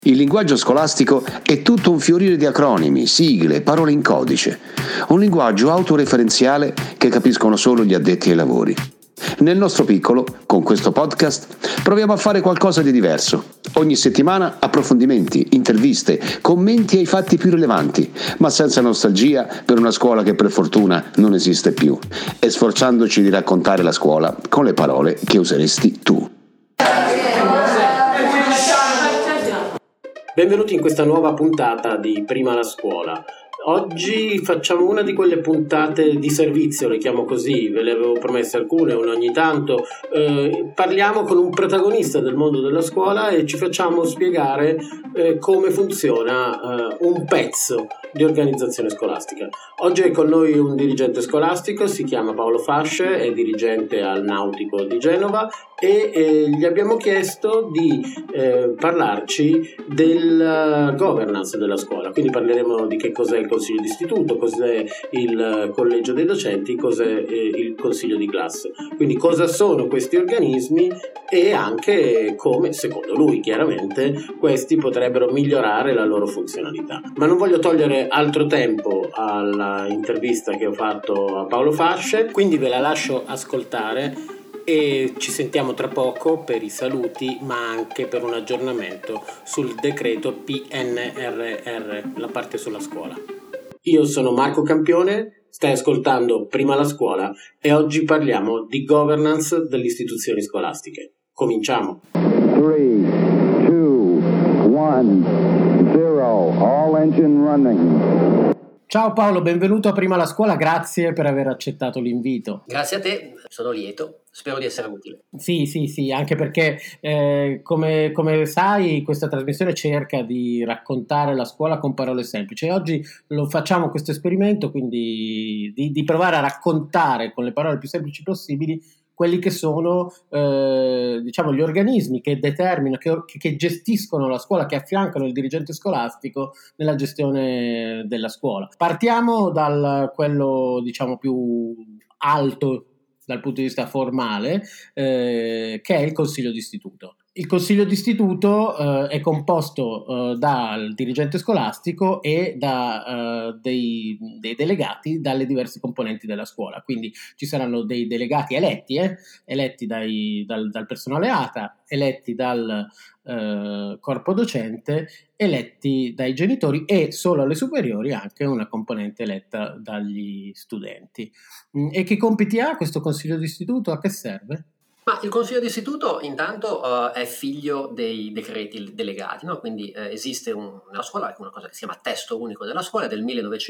Il linguaggio scolastico è tutto un fiorire di acronimi, sigle, parole in codice. Un linguaggio autoreferenziale che capiscono solo gli addetti ai lavori. Nel nostro piccolo, con questo podcast, proviamo a fare qualcosa di diverso. Ogni settimana approfondimenti, interviste, commenti ai fatti più rilevanti, ma senza nostalgia per una scuola che per fortuna non esiste più, e sforzandoci di raccontare la scuola con le parole che useresti tu. Benvenuti in questa nuova puntata di Prima la scuola. Oggi facciamo una di quelle puntate di servizio, le chiamo così, ve le avevo promesse alcune, una ogni tanto. Parliamo con un protagonista del mondo della scuola e ci facciamo spiegare come funziona un pezzo di organizzazione scolastica. Oggi è con noi un dirigente scolastico, si chiama Paolo Fasce, è dirigente al Nautico di Genova e gli abbiamo chiesto di parlarci della governance della scuola. Quindi parleremo di che cos'è il consiglio d'istituto, cos'è il collegio dei docenti, cos'è il consiglio di classe. Quindi cosa sono questi organismi e anche come, secondo lui chiaramente, questi potrebbero migliorare la loro funzionalità. Ma non voglio togliere altro tempo alla intervista che ho fatto a Paolo Fasce, quindi ve la lascio ascoltare e ci sentiamo tra poco per i saluti, ma anche per un aggiornamento sul decreto PNRR, la parte sulla scuola. Io sono Marco Campione, stai ascoltando Prima la scuola e oggi parliamo di governance delle istituzioni scolastiche. Cominciamo! 3, 2, 1, 0, all engine running. Ciao Paolo, benvenuto a Prima la scuola, grazie per aver accettato l'invito. Grazie a te, sono lieto, spero di essere utile. Sì, anche perché come sai questa trasmissione cerca di raccontare la scuola con parole semplici e oggi lo facciamo questo esperimento, quindi di provare a raccontare con le parole più semplici possibili quelli che sono gli organismi che determinano, che gestiscono la scuola, che affiancano il dirigente scolastico nella gestione della scuola. Partiamo dal quello più alto dal punto di vista formale, che è il consiglio d'istituto. Il consiglio d'istituto è composto dal dirigente scolastico e da dei delegati dalle diverse componenti della scuola. Quindi ci saranno dei delegati eletti dal personale ATA, eletti dal corpo docente, eletti dai genitori e solo alle superiori anche una componente eletta dagli studenti. E che compiti ha questo consiglio d'istituto? A che serve? Ma il consiglio d'istituto intanto è figlio dei decreti delegati, no? Quindi esiste nella scuola una cosa che si chiama Testo Unico della Scuola del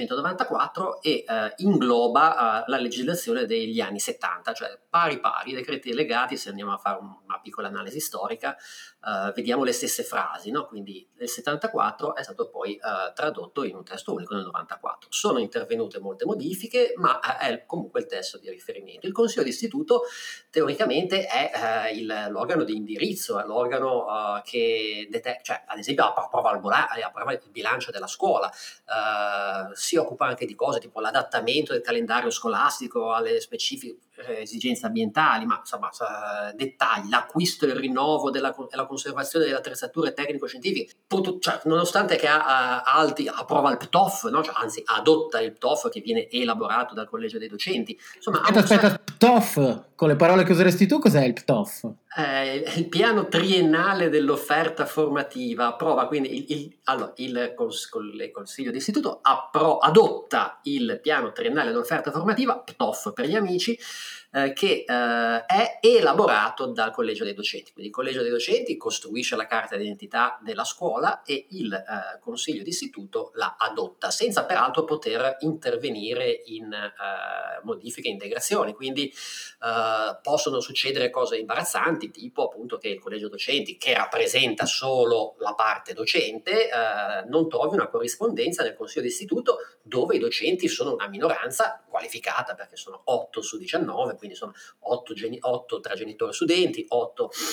1994 e ingloba la legislazione degli anni 70, cioè pari decreti delegati. Se andiamo a fare una piccola analisi storica, vediamo le stesse frasi, no? Quindi nel 74 è stato poi tradotto in un testo unico nel 94. Sono intervenute molte modifiche, ma è comunque il testo di riferimento. Il consiglio d'istituto teoricamente è l'organo di indirizzo, è l'organo che ad esempio approva il bilancio della scuola, si occupa anche di cose tipo l'adattamento del calendario scolastico alle specifiche esigenze ambientali, ma insomma dettagli, l'acquisto e il rinnovo e la conservazione delle attrezzature tecnico-scientifiche, nonostante che approva il PTOF, no? Anzi adotta il PTOF che viene elaborato dal collegio dei docenti. Insomma, aspetta, PTOF, con le parole che useresti tu, cos'è il PTOF? Il piano triennale dell'offerta formativa approva, quindi il consiglio d'istituto adotta il piano triennale dell'offerta formativa, PTOF per gli amici, che è elaborato dal collegio dei docenti. Quindi il collegio dei docenti costruisce la carta d'identità della scuola e il consiglio d'istituto la adotta, senza peraltro poter intervenire in modifiche e integrazioni. Quindi possono succedere cose imbarazzanti, tipo appunto che il collegio docenti, che rappresenta solo la parte docente, non trovi una corrispondenza nel consiglio d'istituto, dove i docenti sono una minoranza qualificata, perché sono 8 su 19, quindi sono 8 tra genitori e studenti, 8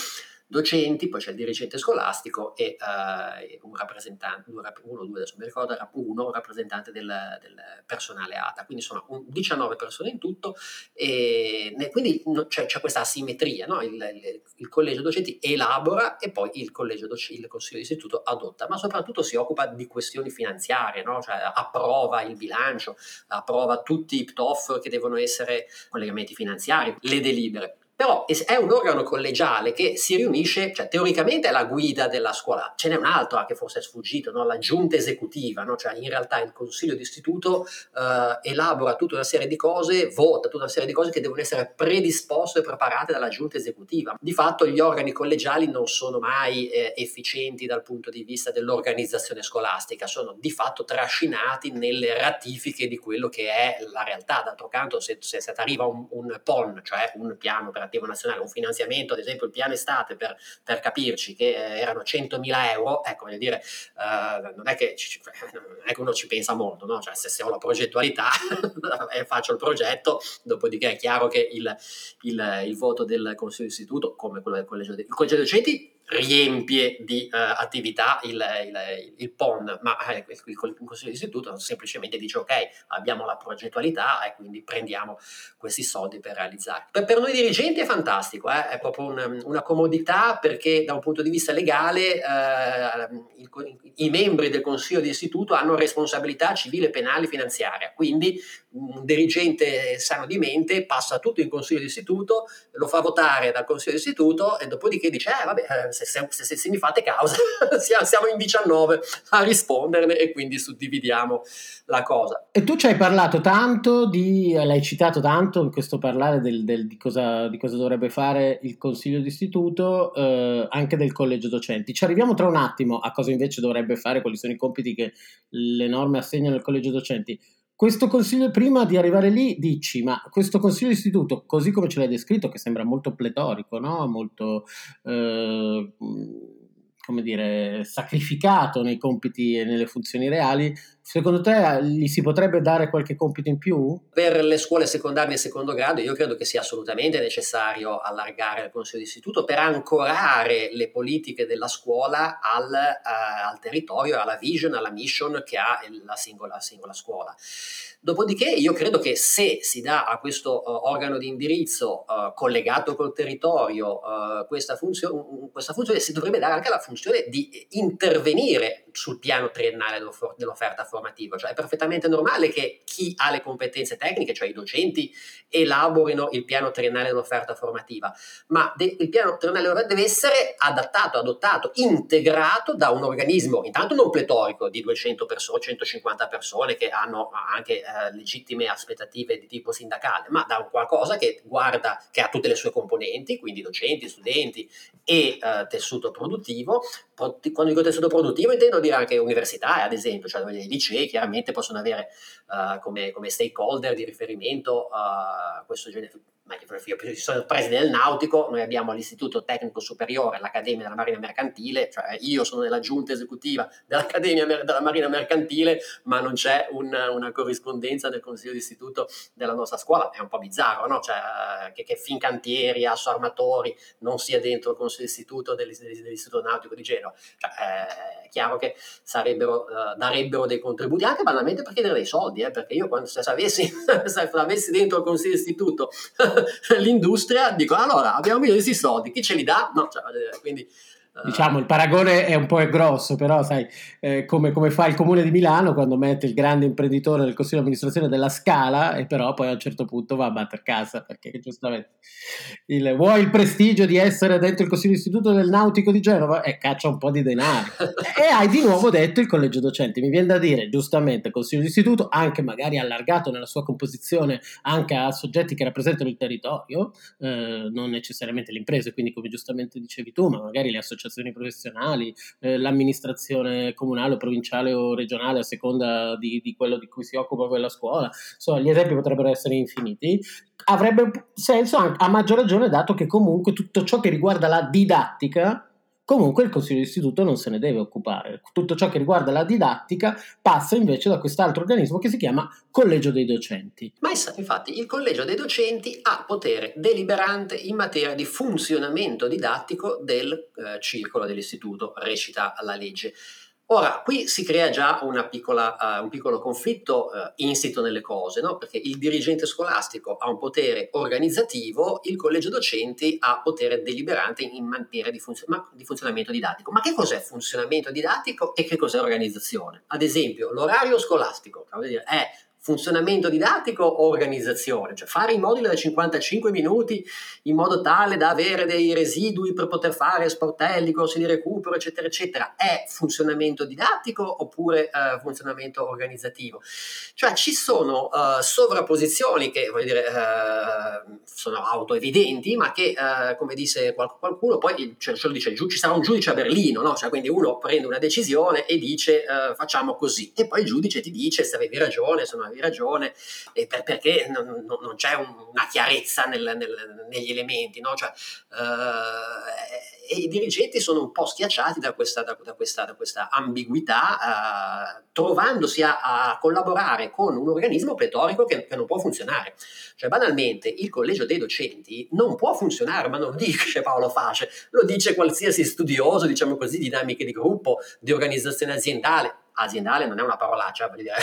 docenti, poi c'è il dirigente scolastico e un rappresentante, uno o due, adesso mi ricordo, era un rappresentante del personale ATA, quindi sono 19 persone in tutto, e quindi c'è questa asimmetria, no? Il collegio docenti elabora e poi il consiglio di istituto adotta, ma soprattutto si occupa di questioni finanziarie, no? Cioè approva il bilancio, approva tutti i PTOF che devono essere collegamenti finanziari, le delibere. Però è un organo collegiale che si riunisce, cioè teoricamente è la guida della scuola. Ce n'è un altro che forse è sfuggito, no? La giunta esecutiva, no? Cioè in realtà il consiglio di istituto elabora tutta una serie di cose, vota tutta una serie di cose che devono essere predisposte e preparate dalla giunta esecutiva. Di fatto gli organi collegiali non sono mai efficienti dal punto di vista dell'organizzazione scolastica, sono di fatto trascinati nelle ratifiche di quello che è la realtà. D'altro canto, se ti arriva un PON, cioè un piano operativo nazionale, un finanziamento, ad esempio il piano estate per capirci, che erano 100.000 euro, ecco, voglio dire, non è che uno ci pensa molto, no? Cioè se ho la progettualità faccio il progetto, dopodiché è chiaro che il voto del consiglio di istituto, come quello del collegio dei docenti, riempie di attività il PON, ma il consiglio di istituto semplicemente dice ok, abbiamo la progettualità e quindi prendiamo questi soldi per realizzare. Per noi dirigenti è fantastico, è proprio una comodità, perché da un punto di vista legale i membri del consiglio di istituto hanno responsabilità civile, penale e finanziaria, quindi un dirigente sano di mente passa tutto in consiglio di istituto, lo fa votare dal consiglio di istituto e dopodiché dice vabbè, se mi fate causa siamo in 19 a risponderne, e quindi suddividiamo la cosa. E tu ci hai parlato tanto, l'hai citato tanto in questo parlare di cosa dovrebbe fare il consiglio d'istituto, anche del collegio docenti. Ci arriviamo tra un attimo a cosa invece dovrebbe fare, quali sono i compiti che le norme assegnano al collegio docenti. Questo consiglio, prima di arrivare lì, dici, ma questo consiglio d'istituto, così come ce l'hai descritto, che sembra molto pletorico, no? Molto, come dire, sacrificato nei compiti e nelle funzioni reali, secondo te gli si potrebbe dare qualche compito in più? Per le scuole secondarie di secondo grado io credo che sia assolutamente necessario allargare il consiglio di istituto per ancorare le politiche della scuola al territorio, alla vision, alla mission che ha la singola scuola. Dopodiché io credo che se si dà a questo organo di indirizzo collegato col territorio questa funzione, si dovrebbe dare anche la funzione di intervenire sul piano triennale dell'offerta formativa. Cioè è perfettamente normale che chi ha le competenze tecniche, cioè i docenti, elaborino il piano triennale dell'offerta formativa, ma il piano triennale deve essere adottato, integrato da un organismo intanto non pletorico di 200 persone, 150 persone che hanno anche legittime aspettative di tipo sindacale, ma da qualcosa che ha tutte le sue componenti, quindi docenti, studenti e tessuto produttivo. Quando dico tessuto produttivo intendo dire anche università, ad esempio, cioè i licei chiaramente possono avere come stakeholder di riferimento questo genere. Io sono il preside del Nautico, noi abbiamo l'Istituto Tecnico Superiore, l'Accademia della Marina Mercantile, cioè io sono nella giunta esecutiva dell'Accademia della Marina Mercantile, ma non c'è una corrispondenza del Consiglio d'istituto della nostra scuola. È un po' bizzarro, no? Cioè, che Fincantieri, Asso Armatori non sia dentro il Consiglio d'istituto dell'Istituto Nautico di Genova. Cioè, è chiaro che darebbero dei contributi anche banalmente per chiedere dei soldi, perché io se avessi dentro il Consiglio d'istituto l'industria, dico allora abbiamo bisogno di questi soldi, chi ce li dà? No, cioè, quindi diciamo il paragone è un po' grosso, però sai, come fa il Comune di Milano quando mette il grande imprenditore nel consiglio di amministrazione della Scala e però poi a un certo punto va a batter casa perché giustamente vuoi il prestigio di essere dentro il consiglio di istituto del Nautico di Genova e caccia un po' di denaro e hai di nuovo detto il collegio docenti. Mi viene da dire giustamente il consiglio di istituto, anche magari allargato nella sua composizione anche a soggetti che rappresentano il territorio, non necessariamente le imprese, quindi come giustamente dicevi tu, ma magari le associazioni professionali, l'amministrazione comunale o provinciale o regionale a seconda di quello di cui si occupa quella scuola. Insomma, gli esempi potrebbero essere infiniti. Avrebbe senso a maggior ragione, dato che comunque tutto ciò che riguarda la didattica comunque il consiglio d'istituto non se ne deve occupare. Tutto ciò che riguarda la didattica passa invece da quest'altro organismo che si chiama collegio dei docenti. Ma infatti il collegio dei docenti ha potere deliberante in materia di funzionamento didattico del circolo dell'istituto, recita la legge. Ora, qui si crea già un piccolo conflitto insito nelle cose, no? Perché il dirigente scolastico ha un potere organizzativo, il collegio docenti ha potere deliberante in materia di funzionamento didattico. Ma che cos'è funzionamento didattico e che cos'è organizzazione? Ad esempio, l'orario scolastico, è funzionamento didattico o organizzazione? Cioè fare i moduli da 55 minuti in modo tale da avere dei residui per poter fare sportelli, corsi di recupero, eccetera, eccetera, è funzionamento didattico oppure funzionamento organizzativo? Cioè ci sono sovrapposizioni che sono autoevidenti, ma che, come dice qualcuno, poi ce lo dice, ci sarà un giudice a Berlino, no? Cioè, quindi uno prende una decisione e dice facciamo così, e poi il giudice ti dice se avevi ragione, se non avevi ragione, perché non c'è una chiarezza negli elementi, no? Cioè, e i dirigenti sono un po' schiacciati da questa ambiguità, trovandosi a collaborare con un organismo pletorico che non può funzionare. Cioè, banalmente, il collegio dei docenti non può funzionare, ma non lo dice Paolo Face, lo dice qualsiasi studioso, diciamo così, dinamiche di gruppo, di organizzazione aziendale. Aziendale non è una parolaccia, per dire.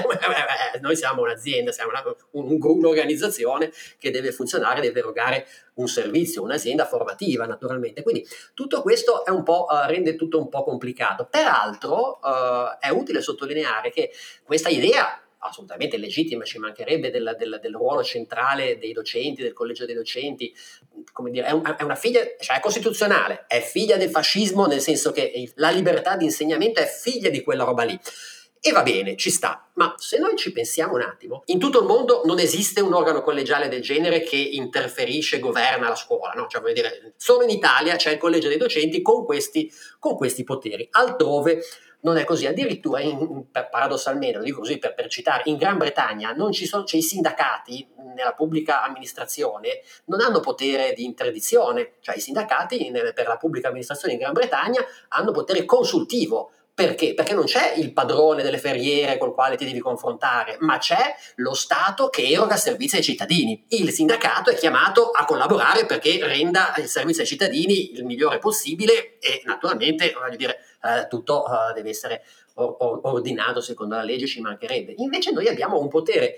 Noi siamo un'azienda, siamo un'organizzazione che deve funzionare, deve erogare un servizio, un'azienda formativa naturalmente. Quindi tutto questo è rende tutto un po' complicato. Peraltro è utile sottolineare che questa idea, assolutamente legittima, ci mancherebbe, del ruolo centrale dei docenti, del collegio dei docenti, come dire, è una figlia, cioè è costituzionale, è figlia del fascismo, nel senso che la libertà di insegnamento è figlia di quella roba lì. E va bene, ci sta, ma se noi ci pensiamo un attimo, in tutto il mondo non esiste un organo collegiale del genere che interferisce, governa la scuola, no? Cioè, vuol dire, solo in Italia c'è il collegio dei docenti con questi poteri, altrove non è così. Addirittura, paradossalmente, lo dico così per citare, in Gran Bretagna c'è i sindacati nella pubblica amministrazione non hanno potere di interdizione, cioè i sindacati per la pubblica amministrazione in Gran Bretagna hanno potere consultivo. Perché? Perché non c'è il padrone delle ferriere col quale ti devi confrontare, ma c'è lo Stato che eroga servizi ai cittadini. Il sindacato è chiamato a collaborare perché renda il servizio ai cittadini il migliore possibile e naturalmente, voglio dire, tutto deve essere ordinato secondo la legge, ci mancherebbe. Invece noi abbiamo un potere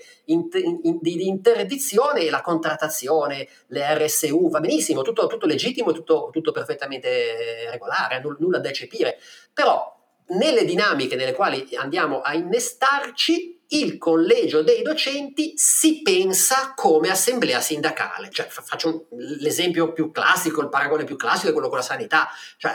di interdizione, la contrattazione, le RSU, va benissimo, tutto legittimo, tutto perfettamente regolare, nulla da eccepire, però nelle dinamiche nelle quali andiamo a innestarci, il collegio dei docenti si pensa come assemblea sindacale. Cioè, faccio l'esempio più classico, il paragone più classico è quello con la sanità. Cioè,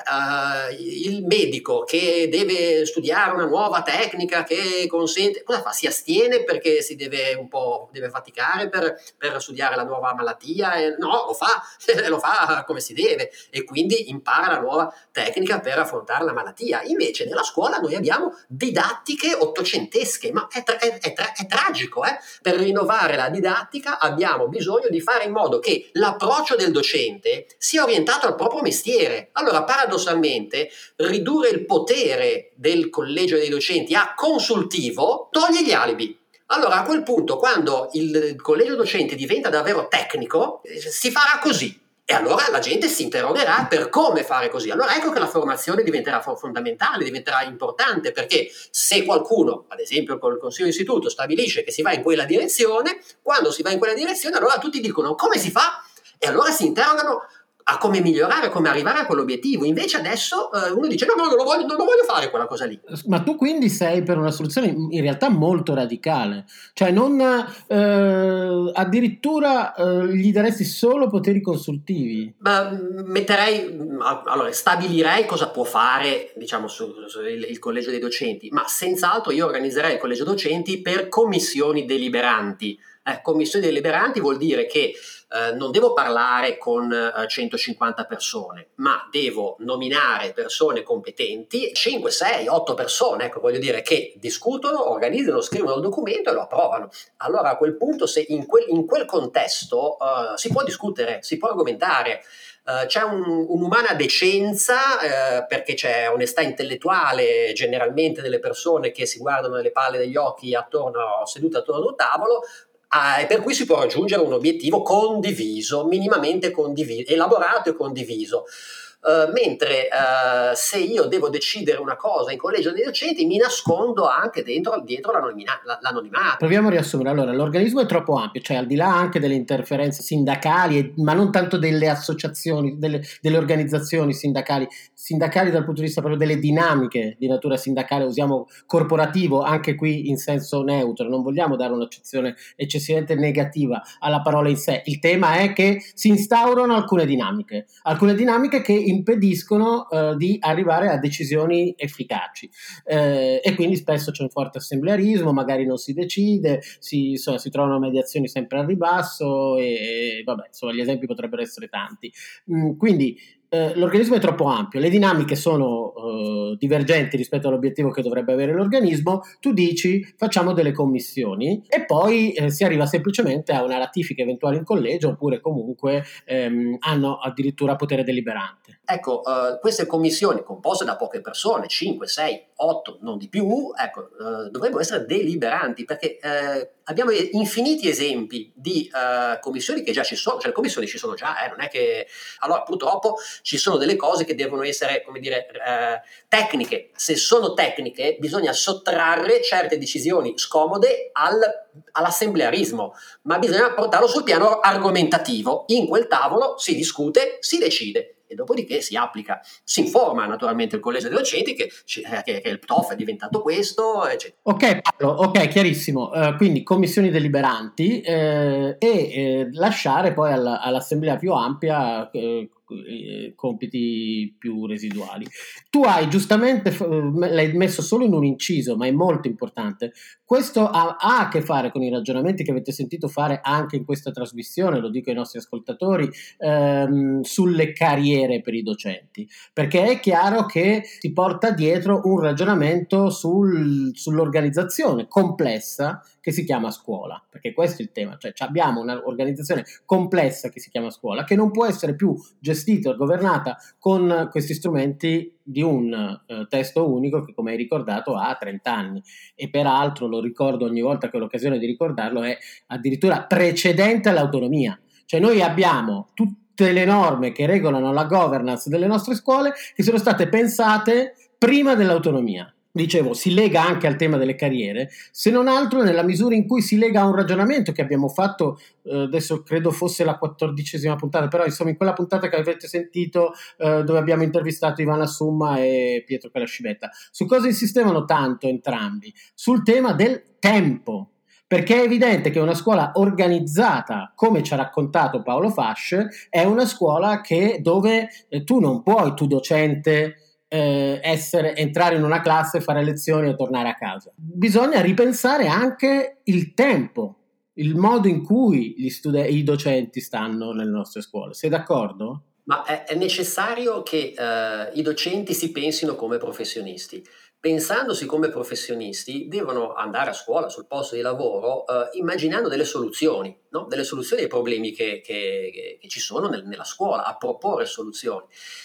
il medico che deve studiare una nuova tecnica che consente, cosa fa? Si astiene perché deve faticare per studiare la nuova malattia? No, lo fa come si deve e quindi impara la nuova tecnica per affrontare la malattia. Invece nella scuola noi abbiamo didattiche ottocentesche, ma è tragico, Per rinnovare la didattica abbiamo bisogno di fare in modo che l'approccio del docente sia orientato al proprio mestiere. Allora, paradossalmente, ridurre il potere del collegio dei docenti a consultivo toglie gli alibi. Allora, a quel punto, quando il collegio docente diventa davvero tecnico, si farà così. E allora la gente si interrogerà per come fare così. Allora ecco che la formazione diventerà fondamentale, diventerà importante, perché se qualcuno, ad esempio col Consiglio d'Istituto, stabilisce che si va in quella direzione, quando si va in quella direzione allora tutti dicono come si fa? E allora si interrogano a come migliorare, come arrivare a quell'obiettivo. Invece adesso uno dice no, non lo voglio fare quella cosa lì. Ma tu quindi sei per una soluzione in realtà molto radicale, cioè non addirittura gli daresti solo poteri consultivi? Stabilirei cosa può fare, diciamo, il collegio dei docenti, ma senz'altro io organizzerei il collegio docenti per commissioni deliberanti. Commissioni deliberanti vuol dire che non devo parlare con 150 persone, ma devo nominare persone competenti, 5, 6, 8 persone, voglio dire, che discutono, organizzano, scrivono il documento e lo approvano. Allora a quel punto, se in quel contesto si può discutere, si può argomentare, c'è un'umana decenza, perché c'è onestà intellettuale generalmente delle persone che si guardano nelle palle degli occhi sedute attorno ad un tavolo, e per cui si può raggiungere un obiettivo condiviso, minimamente condiviso, elaborato e condiviso. Mentre se io devo decidere una cosa in collegio dei docenti, mi nascondo anche dietro l'anonimato. Proviamo a riassumere. Allora, l'organismo è troppo ampio, cioè al di là anche delle interferenze sindacali, ma non tanto delle associazioni, delle organizzazioni sindacali dal punto di vista proprio delle dinamiche di natura sindacale, usiamo corporativo anche qui in senso neutro, non vogliamo dare un'accezione eccessivamente negativa alla parola in sé. Il tema è che si instaurano alcune dinamiche che impediscono di arrivare a decisioni efficaci, e quindi spesso c'è un forte assemblearismo, magari non si decide, si trovano mediazioni sempre al ribasso e vabbè, insomma, gli esempi potrebbero essere tanti. Quindi l'organismo è troppo ampio, le dinamiche sono divergenti rispetto all'obiettivo che dovrebbe avere l'organismo. Tu dici facciamo delle commissioni e poi si arriva semplicemente a una ratifica eventuale in collegio, oppure comunque hanno addirittura potere deliberante. Ecco, queste commissioni composte da poche persone, 5, 6, 8, non di più, ecco, dovrebbero essere deliberanti, perché abbiamo infiniti esempi di commissioni che già ci sono, cioè le commissioni ci sono già, non è che... Allora, purtroppo ci sono delle cose che devono essere, come dire, tecniche. Se sono tecniche, bisogna sottrarre certe decisioni scomode all'assemblearismo, ma bisogna portarlo sul piano argomentativo. In quel tavolo si discute, si decide, e dopodiché si applica. Si informa naturalmente il collegio dei docenti che il TOF è diventato questo, eccetera. Ok Paolo, ok, chiarissimo. Quindi commissioni deliberanti e lasciare poi all'assemblea più ampia compiti più residuali. Tu hai giustamente, l'hai messo solo in un inciso, ma è molto importante. Questo ha a che fare con i ragionamenti che avete sentito fare anche in questa trasmissione, lo dico ai nostri ascoltatori, sulle carriere per i docenti, perché è chiaro che si porta dietro un ragionamento sull'organizzazione complessa che si chiama scuola, perché questo è il tema, cioè abbiamo un'organizzazione complessa che si chiama scuola, che non può essere più gestita o governata con questi strumenti di un testo unico che, come hai ricordato, ha 30 anni e peraltro, lo ricordo ogni volta che ho l'occasione di ricordarlo, è addirittura precedente all'autonomia. Cioè noi abbiamo tutte le norme che regolano la governance delle nostre scuole che sono state pensate prima dell'autonomia. Dicevo, si lega anche al tema delle carriere, se non altro nella misura in cui si lega a un ragionamento che abbiamo fatto, adesso credo fosse la 14ª puntata, però insomma in quella puntata che avete sentito, dove abbiamo intervistato Ivana Summa e Pietro Calascibetta, su cosa insistevano tanto entrambi? Sul tema del tempo. Perché è evidente che una scuola organizzata, come ci ha raccontato Paolo Fasce, è una scuola dove tu non puoi, tu docente, entrare in una classe, fare lezioni e tornare a casa. Bisogna ripensare anche il tempo, il modo in cui i docenti stanno nelle nostre scuole. Sei d'accordo? Ma è necessario che i docenti si pensino come professionisti. Pensandosi come professionisti, devono andare a scuola, sul posto di lavoro, immaginando delle soluzioni, no? Delle soluzioni ai problemi che ci sono nella scuola, a proporre soluzioni.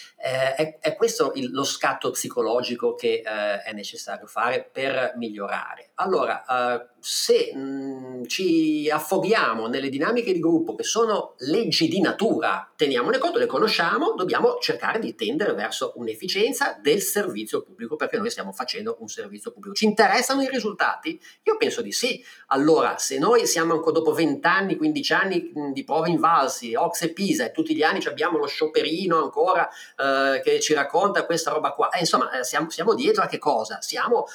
È questo lo scatto psicologico che è necessario fare per migliorare. Allora, se ci affoghiamo nelle dinamiche di gruppo che sono leggi di natura, teniamone conto, le conosciamo, dobbiamo cercare di tendere verso un'efficienza del servizio pubblico, perché noi stiamo facendo un servizio pubblico. Ci interessano i risultati? Io penso di sì. Allora, se noi siamo ancora dopo 20 anni, 15 anni di prove invalsi, OCSE e PISA, e tutti gli anni abbiamo lo sciopperino ancora che ci racconta questa roba qua, insomma, siamo dietro a che cosa? Siamo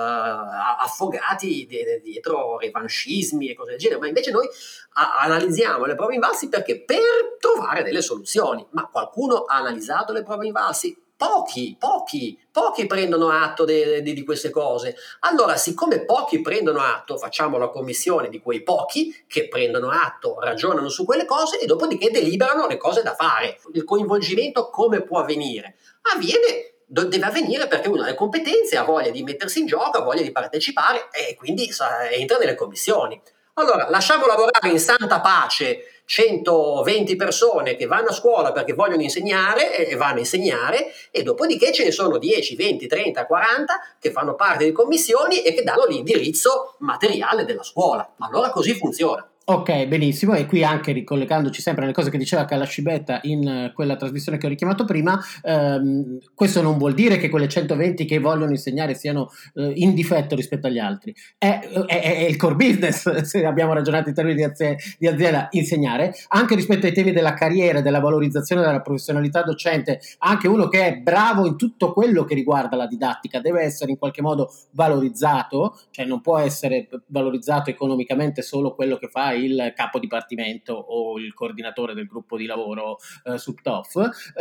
affogati dietro revanchismi e cose del genere, ma invece noi analizziamo le prove invalsi perché? Per trovare delle soluzioni. Ma qualcuno ha analizzato le prove invalsi? Pochi prendono atto di queste cose. Allora, siccome pochi prendono atto, facciamo la commissione di quei pochi che prendono atto, ragionano su quelle cose e dopodiché deliberano le cose da fare. Il coinvolgimento come può avvenire? Deve avvenire perché uno ha le competenze, ha voglia di mettersi in gioco, ha voglia di partecipare e quindi entra nelle commissioni. Allora, lasciamo lavorare in santa pace 120 persone che vanno a scuola perché vogliono insegnare e vanno a insegnare, e dopodiché ce ne sono 10, 20, 30, 40 che fanno parte di commissioni e che danno l'indirizzo materiale della scuola. Allora così funziona. Ok, benissimo, e qui anche ricollegandoci sempre alle cose che diceva Calascibetta in quella trasmissione che ho richiamato prima, questo non vuol dire che quelle 120 che vogliono insegnare siano in difetto rispetto agli altri, è il core business, se abbiamo ragionato in termini di azienda, insegnare, anche rispetto ai temi della carriera, della valorizzazione della professionalità docente. Anche uno che è bravo in tutto quello che riguarda la didattica deve essere in qualche modo valorizzato, cioè non può essere valorizzato economicamente solo quello che fa il capo dipartimento o il coordinatore del gruppo di lavoro sul TOF,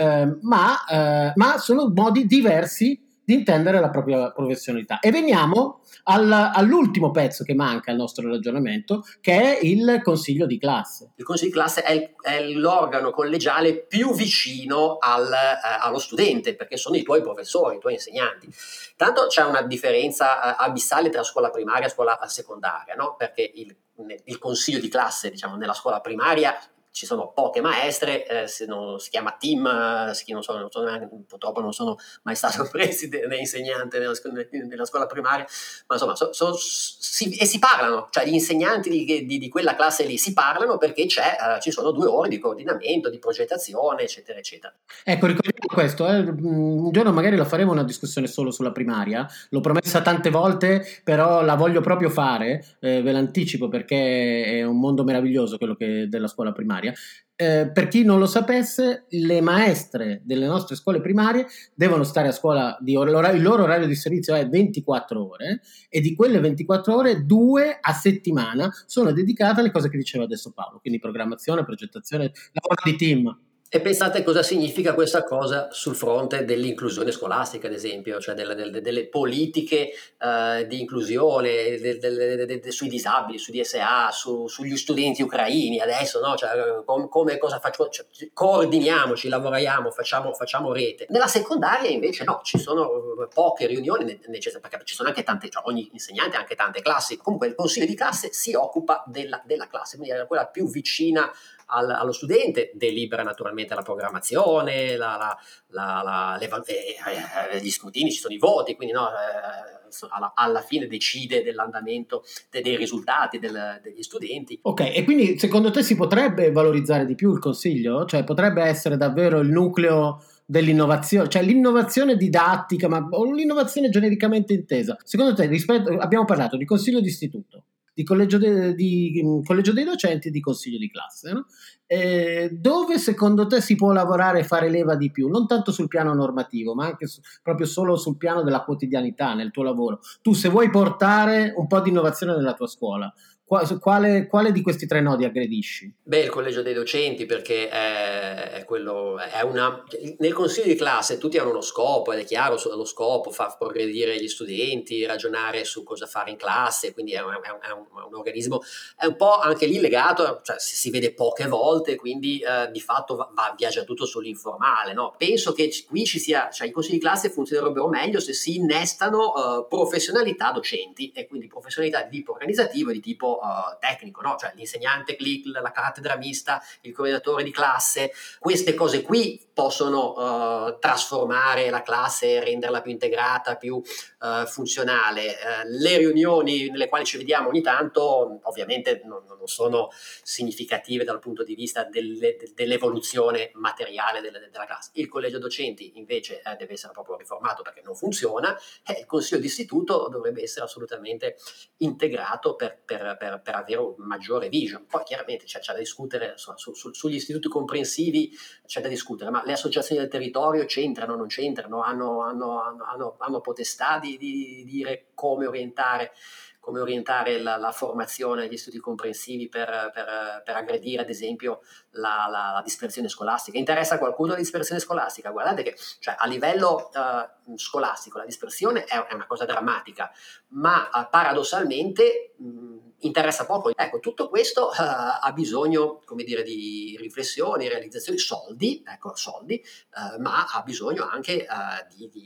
ma sono modi diversi di intendere la propria professionalità. E veniamo all'ultimo pezzo che manca al nostro ragionamento, che è il consiglio di classe. Il consiglio di classe è l'organo collegiale più vicino allo studente, perché sono i tuoi professori, i tuoi insegnanti. Tanto c'è una differenza abissale tra scuola primaria e scuola secondaria, no? Perché il consiglio di classe, diciamo, nella scuola primaria ci sono poche maestre, si chiama team, purtroppo non sono mai stato preside insegnante nella scuola primaria, ma insomma si parlano, cioè gli insegnanti di quella classe lì si parlano perché ci sono 2 ore di coordinamento, di progettazione, eccetera, eccetera. Ecco, ricordiamo questo, un giorno magari la faremo una discussione solo sulla primaria, l'ho promessa tante volte, però la voglio proprio fare, ve l'anticipo perché è un mondo meraviglioso quello della scuola primaria. Per chi non lo sapesse, le maestre delle nostre scuole primarie devono stare a scuola, il loro orario di servizio è 24 ore, e di quelle 24 ore 2 a settimana sono dedicate alle cose che diceva adesso Paolo, quindi programmazione, progettazione, lavoro di team. E pensate cosa significa questa cosa sul fronte dell'inclusione scolastica, ad esempio, cioè delle politiche di inclusione sui disabili, sui DSA, sugli studenti ucraini adesso, no? Cioè, cosa facciamo? Cioè, coordiniamoci, lavoriamo, facciamo rete. Nella secondaria invece no, ci sono poche riunioni necessarie, perché ci sono anche tante, cioè ogni insegnante ha anche tante classi. Comunque il consiglio di classe si occupa della classe, quindi è quella più vicina allo studente, delibera naturalmente la programmazione, gli scrutini, ci sono i voti, quindi no, alla fine decide dell'andamento dei risultati degli studenti. Ok, e quindi secondo te si potrebbe valorizzare di più il consiglio? Cioè potrebbe essere davvero il nucleo dell'innovazione, cioè l'innovazione didattica, o l'innovazione genericamente intesa? Secondo te, abbiamo parlato di consiglio di istituto, di collegio dei docenti e di consiglio di classe, no? Dove secondo te si può lavorare e fare leva di più? Non tanto sul piano normativo, ma anche proprio solo sul piano della quotidianità nel tuo lavoro. Tu, se vuoi portare un po' di innovazione nella tua scuola, quale di questi 3 nodi aggredisci? Beh, il collegio dei docenti, perché nel consiglio di classe tutti hanno uno scopo, ed è chiaro lo scopo, far progredire gli studenti, ragionare su cosa fare in classe, quindi è un organismo, è un po' anche lì legato, cioè si vede poche volte, quindi di fatto viaggia tutto sull'informale, no? Penso che qui cioè i consigli di classe funzionerebbero meglio se si innestano professionalità docenti, e quindi professionalità di tipo organizzativo e di tipo tecnico, no? Cioè l'insegnante CLIC, la cattedra mista, il coordinatore di classe, queste cose qui possono trasformare la classe, renderla più integrata, più funzionale. Le riunioni nelle quali ci vediamo ogni tanto ovviamente non sono significative dal punto di vista dell'evoluzione materiale della classe. Il collegio docenti invece deve essere proprio riformato perché non funziona, e il consiglio d'istituto dovrebbe essere assolutamente integrato per avere un maggiore vision. Poi chiaramente c'è da discutere sugli istituti comprensivi, c'è da discutere, ma le associazioni del territorio c'entrano, non c'entrano, hanno potestà di dire come orientare la formazione degli istituti comprensivi per aggredire ad esempio la dispersione scolastica. Interessa a qualcuno la dispersione scolastica? Guardate che cioè, a livello scolastico la dispersione è una cosa drammatica, ma paradossalmente interessa poco. Ecco, tutto questo ha bisogno, come dire, di riflessioni, realizzazioni, soldi, ma ha bisogno anche di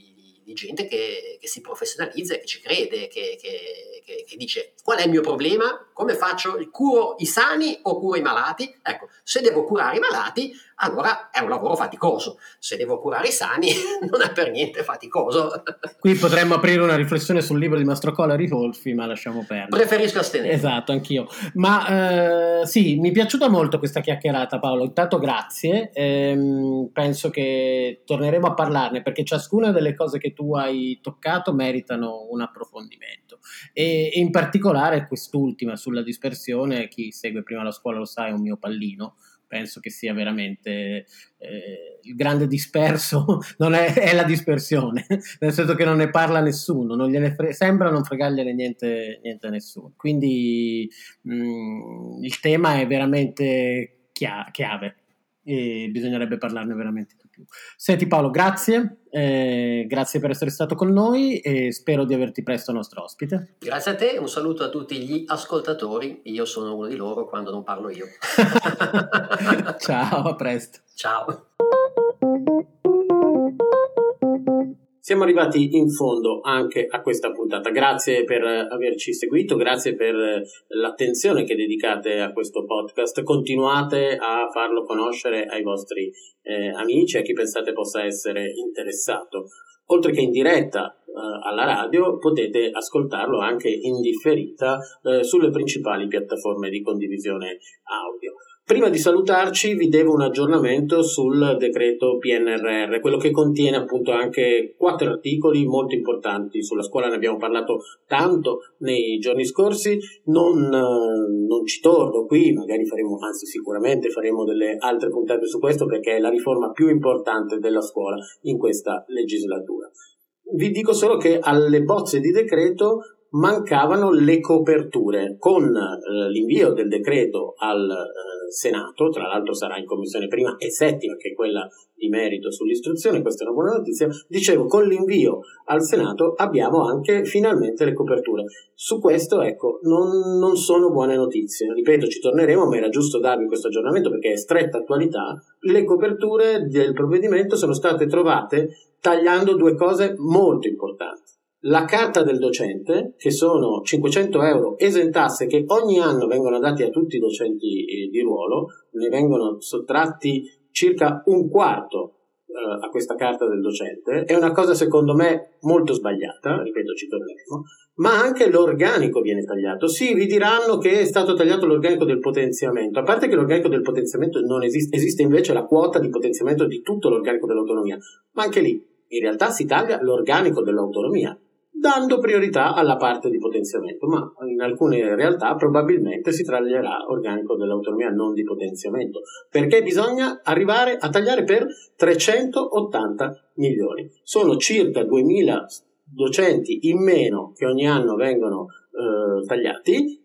di gente che si professionalizza e che ci crede, che dice: qual è il mio problema? Come faccio? Curo i sani o curo i malati? Ecco, se devo curare i malati, allora è un lavoro faticoso. Se devo curare i sani, non è per niente faticoso. Qui potremmo aprire una riflessione sul libro di Mastrocola Rivolfi, ma lasciamo perdere. Preferisco astenere. Esatto, anch'io. Ma sì, mi è piaciuta molto questa chiacchierata, Paolo. Intanto grazie. Penso che torneremo a parlarne, perché ciascuna delle cose che tu hai toccato meritano un approfondimento. E in particolare quest'ultima sulla dispersione, chi segue Prima la Scuola lo sa, è un mio pallino. Penso che sia veramente il grande disperso, non è la dispersione, nel senso che non ne parla nessuno, non gliene sembra non fregargliene niente a nessuno. Quindi il tema è veramente chiave e bisognerebbe parlarne veramente di più. Senti Paolo, grazie per essere stato con noi e spero di averti presto nostro ospite. Grazie a te, un saluto a tutti gli ascoltatori, io sono uno di loro quando non parlo io. Ciao, a presto. Ciao. Siamo arrivati in fondo anche a questa puntata. Grazie per averci seguito, grazie per l'attenzione che dedicate a questo podcast. Continuate a farlo conoscere ai vostri amici, a chi pensate possa essere interessato. Oltre che in diretta alla radio, potete ascoltarlo anche in differita sulle principali piattaforme di condivisione audio. Prima di salutarci vi devo un aggiornamento sul decreto PNRR, quello che contiene appunto anche 4 articoli molto importanti sulla scuola. Ne abbiamo parlato tanto nei giorni scorsi, non ci torno qui, magari sicuramente faremo delle altre puntate su questo, perché è la riforma più importante della scuola in questa legislatura. Vi dico solo che alle bozze di decreto mancavano le coperture. Con l'invio del decreto al Senato, tra l'altro sarà in commissione prima e settima, che è quella di merito sull'istruzione, questa è una buona notizia. Dicevo, con l'invio al Senato abbiamo anche finalmente le coperture. Su questo, ecco, non sono buone notizie. Ripeto, ci torneremo, ma era giusto darvi questo aggiornamento perché è stretta attualità. Le coperture del provvedimento sono state trovate tagliando 2 cose molto importanti. La carta del docente, che sono 500 euro esentasse che ogni anno vengono dati a tutti i docenti di ruolo, ne vengono sottratti circa un quarto a questa carta del docente. È una cosa secondo me molto sbagliata, ripeto, ci torneremo, ma anche l'organico viene tagliato. Sì, vi diranno che è stato tagliato l'organico del potenziamento, a parte che l'organico del potenziamento non esiste invece la quota di potenziamento di tutto l'organico dell'autonomia, ma anche lì in realtà si taglia l'organico dell'autonomia, dando priorità alla parte di potenziamento, ma in alcune realtà probabilmente si taglierà organico dell'autonomia, non di potenziamento, perché bisogna arrivare a tagliare per 380 milioni. Sono circa 2.000 docenti in meno che ogni anno vengono tagliati,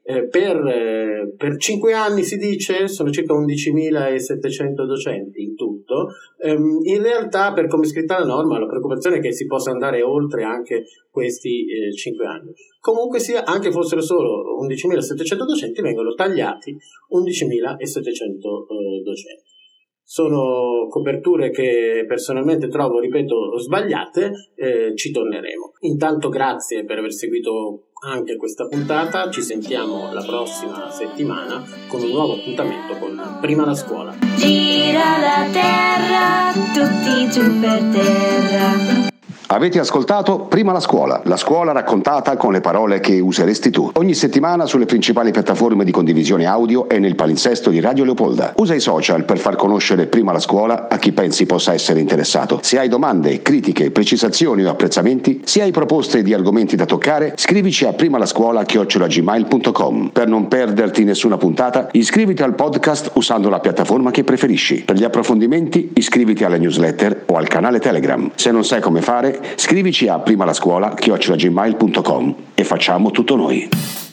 per 5 anni si dice sono circa 11.700 docenti in tutto. In realtà, per come è scritta la norma, la preoccupazione è che si possa andare oltre anche questi 5 anni. Comunque sia, anche fossero solo 11.700 docenti, vengono tagliati 11.700 docenti. Sono coperture che personalmente trovo, ripeto, sbagliate, ci torneremo. Intanto grazie per aver seguito anche questa puntata, ci sentiamo la prossima settimana con un nuovo appuntamento con Prima la Scuola. Gira la terra, tutti giù per terra. Avete ascoltato Prima la scuola raccontata con le parole che useresti tu. Ogni settimana sulle principali piattaforme di condivisione audio e nel palinsesto di Radio Leopolda. Usa i social per far conoscere Prima la Scuola a chi pensi possa essere interessato. Se hai domande, critiche, precisazioni o apprezzamenti, se hai proposte di argomenti da toccare, scrivici a primalascuola@gmail.com. Per non perderti nessuna puntata, iscriviti al podcast usando la piattaforma che preferisci. Per gli approfondimenti, iscriviti alla newsletter o al canale Telegram. Se non sai come fare, scrivici a primalascuola@gmail.com e facciamo tutto noi.